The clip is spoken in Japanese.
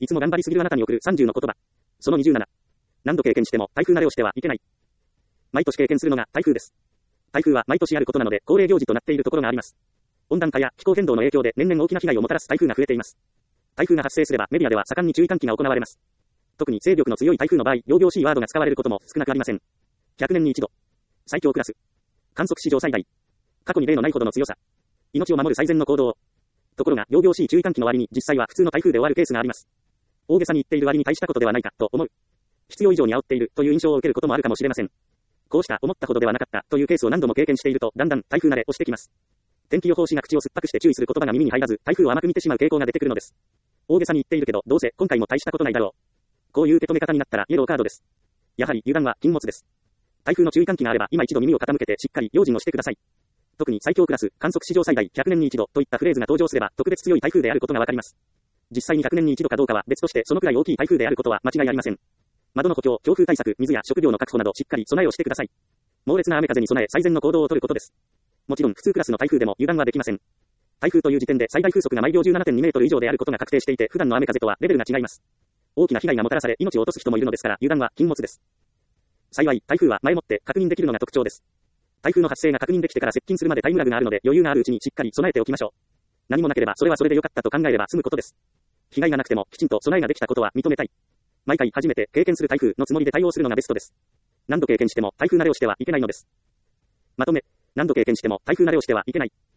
いつも頑張りすぎるあなたに送る30の言葉。その27。何度経験しても台風慣れをしてはいけない。毎年経験するのが台風です。台風は毎年あることなので恒例行事となっているところがあります。温暖化や気候変動の影響で年々大きな被害をもたらす台風が増えています。台風が発生すればメディアでは盛んに注意喚起が行われます。特に勢力の強い台風の場合、仰々しいワードが使われることも少なくありません。100年に一度。最強クラス。観測史上最大。過去に例のないほどの強さ。命を守る最善の行動。ところが、仰々しい注意喚起の割に実際は普通の台風で終わるケースがあります。大げさに言っている割に大したことではないか、と思う。必要以上に煽っているという印象を受けることもあるかもしれません。こうした思ったほどではなかったというケースを何度も経験していると、だんだん台風慣れをしてきます。天気予報士が口を酸っぱくして注意する言葉が耳に入らず、台風を甘く見てしまう傾向が出てくるのです。大げさに言っているけど、どうせ今回も大したことないだろう。こういう受け止め方になったらイエローカードです。やはり油断は禁物です。台風の注意喚起があれば、今一度耳を傾けてしっかり用心をしてください。特に最強クラス、観測史上最大100年に一度といったフレーズが登場すれば、特別強い台風であることがわかります。実際に100年に一度かどうかは別として、そのくらい大きい台風であることは間違いありません。窓の補強、強風対策、水や食料の確保などしっかり備えをしてください。猛烈な雨風に備え最善の行動を取ることです。もちろん普通クラスの台風でも油断はできません。台風という時点で最大風速が毎秒 17.2 メートル以上であることが確定していて、普段の雨風とはレベルが違います。大きな被害がもたらされ命を落とす人もいるのですから、油断は禁物です。幸い、台風は前もって確認できるのが特徴です。台風の発生が確認できてから接近するまでタイムラグがあるので、余裕があるうちにしっかり備えておきましょう。何もなければそれはそれで良かったと考えれば済むことです。被害がなくてもきちんと備えができたことは認めたい。毎回初めて経験する台風のつもりで対応するのがベストです。何度経験しても台風慣れをしてはいけないのです。まとめ、何度経験しても台風慣れをしてはいけない。